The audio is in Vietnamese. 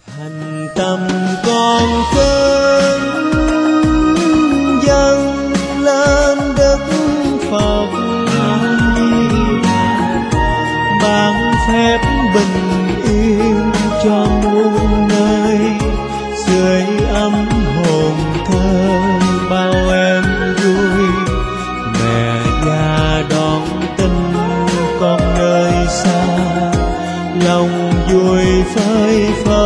thành tâm con khấn dâng lên Đức Phật, ban phép bình yên cho muôn nơi, sưởi ấm hồn thơ bao em vui. Mẹ già đón tin con nơi xa, lòng vui phơi phới